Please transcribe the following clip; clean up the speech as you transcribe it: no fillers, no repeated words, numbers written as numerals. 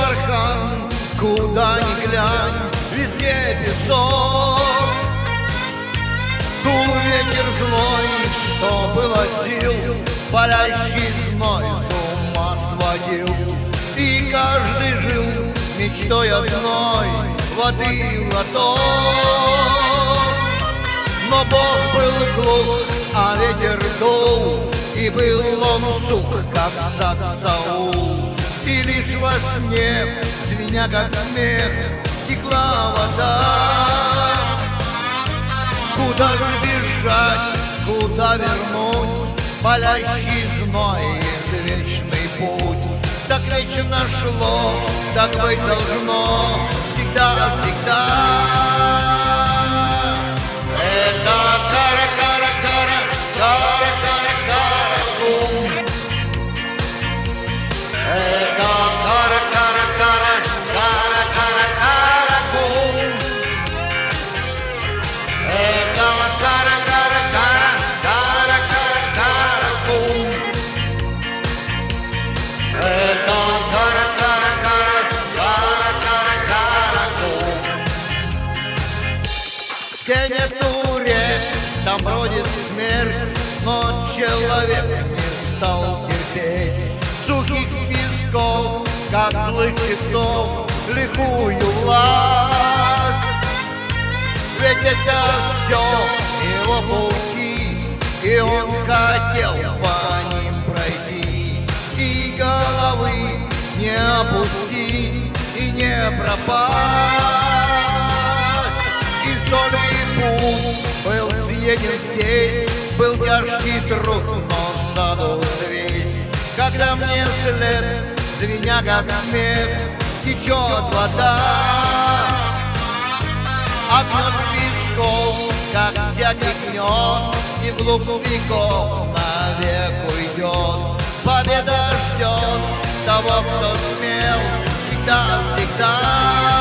бархан, куда ни глянь, везде песок. Дул ветер злой, что было сил, палящий зной с ума сводил. И каждый жил мечтой одной — воды глоток. Но Бог был глух, а ветер дул, и был он сух, как сад Саул. И лишь во сне, звеня как смех, текла вода. Куда же бежать, куда вернуть палящий зной и вечный путь? Так вечно шло, так быть должно всегда, всегда. Это кара, кара, кара, кара, кара, кара, кум. Это кара, кара, кара, кара, кара, кара, кум. Это кара, кара, кара, кара, кара, кара, кум. Это кара, кара, кара, кара, кара, кара, кум. Где нету рек, там бродит смерть, но человек не стал терпеть. Сухих песков, как злых часов, лихую власть. Ведь это все его пути, и он хотел по ним пройти. И головы не опустить, и не пропасть. И соль путь был съеден здесь, был тяжкий труд, но задул весь. Когда мне вслед, звеня как смех, течет вода, огнет песков, как всякий гнет, и вглубь веков навек уйдет. Победа ждет того, кто смел, всегда, всегда.